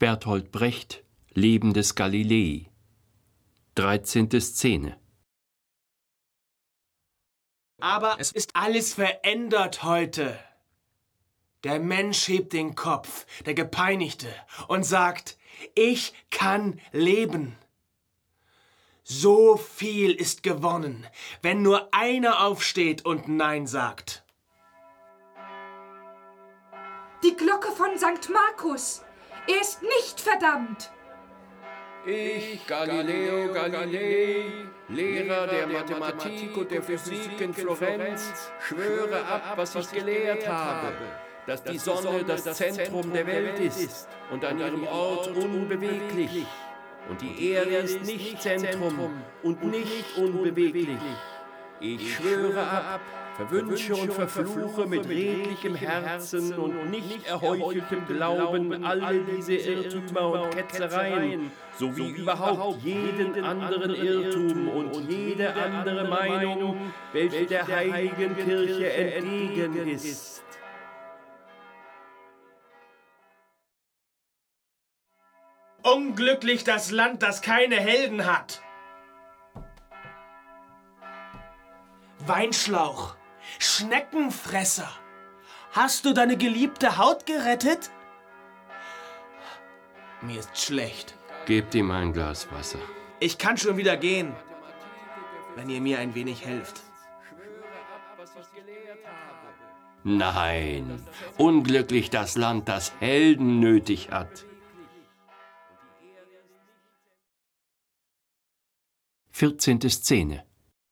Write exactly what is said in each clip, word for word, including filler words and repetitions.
Bertolt Brecht, Leben des Galilei. dreizehnte Szene. Aber es ist alles verändert heute. Der Mensch hebt den Kopf, der Gepeinigte, und sagt, ich kann leben. So viel ist gewonnen, wenn nur einer aufsteht und Nein sagt. Die Glocke von Sankt Markus. Er ist nicht verdammt. Ich, Galileo Galilei, Lehrer der Mathematik und der Physik in Florenz, schwöre ab, was ich gelehrt habe, dass die Sonne das Zentrum der Welt ist und an ihrem Ort unbeweglich. Und die Erde ist nicht Zentrum und nicht unbeweglich. Ich schwöre ab, verwünsche und verfluche mit redlichem Herzen und nicht erheucheltem Glauben alle diese Irrtümer und Ketzereien, sowie überhaupt jeden anderen Irrtum und jede andere Meinung, welche der heiligen Kirche entgegen ist. Unglücklich das Land, das keine Helden hat. Weinschlauch, Schneckenfresser, hast du deine geliebte Haut gerettet? Mir ist schlecht. Gebt ihm ein Glas Wasser. Ich kann schon wieder gehen, wenn ihr mir ein wenig helft. Nein, unglücklich das Land, das Helden nötig hat. vierzehnte Szene.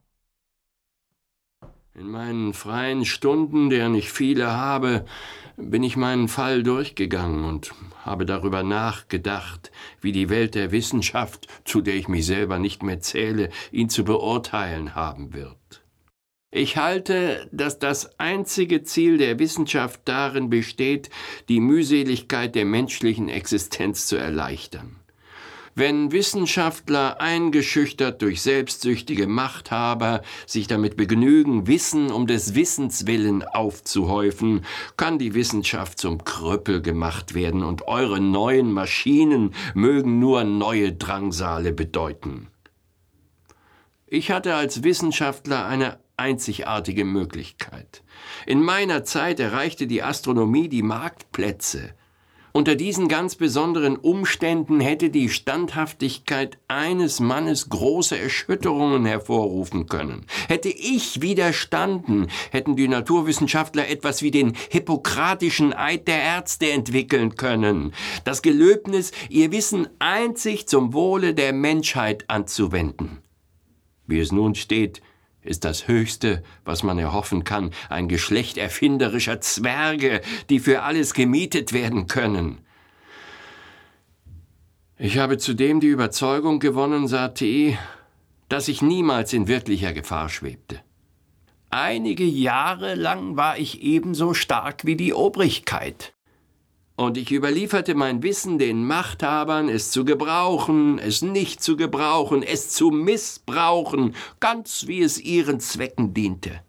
In meinen freien Stunden, deren ich viele habe, bin ich meinen Fall durchgegangen und habe darüber nachgedacht, wie die Welt der Wissenschaft, zu der ich mich selber nicht mehr zähle, ihn zu beurteilen haben wird. Ich halte, dass das einzige Ziel der Wissenschaft darin besteht, die Mühseligkeit der menschlichen Existenz zu erleichtern. Wenn Wissenschaftler, eingeschüchtert durch selbstsüchtige Machthaber, sich damit begnügen, Wissen um des Wissens willen aufzuhäufen, kann die Wissenschaft zum Krüppel gemacht werden und eure neuen Maschinen mögen nur neue Drangsale bedeuten. Ich hatte als Wissenschaftler eine einzigartige Möglichkeit. In meiner Zeit erreichte die Astronomie die Marktplätze. Unter diesen ganz besonderen Umständen hätte die Standhaftigkeit eines Mannes große Erschütterungen hervorrufen können. Hätte ich widerstanden, hätten die Naturwissenschaftler etwas wie den hippokratischen Eid der Ärzte entwickeln können. Das Gelöbnis, ihr Wissen einzig zum Wohle der Menschheit anzuwenden. Wie es nun steht, ist das Höchste, was man erhoffen kann, ein Geschlecht erfinderischer Zwerge, die für alles gemietet werden können. Ich habe zudem die Überzeugung gewonnen, Satie, dass ich niemals in wirklicher Gefahr schwebte. Einige Jahre lang war ich ebenso stark wie die Obrigkeit. Und ich überlieferte mein Wissen den Machthabern, es zu gebrauchen, es nicht zu gebrauchen, es zu missbrauchen, ganz wie es ihren Zwecken diente.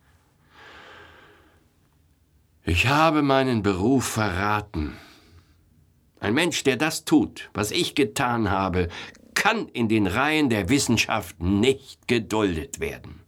Ich habe meinen Beruf verraten. Ein Mensch, der das tut, was ich getan habe, kann in den Reihen der Wissenschaft nicht geduldet werden.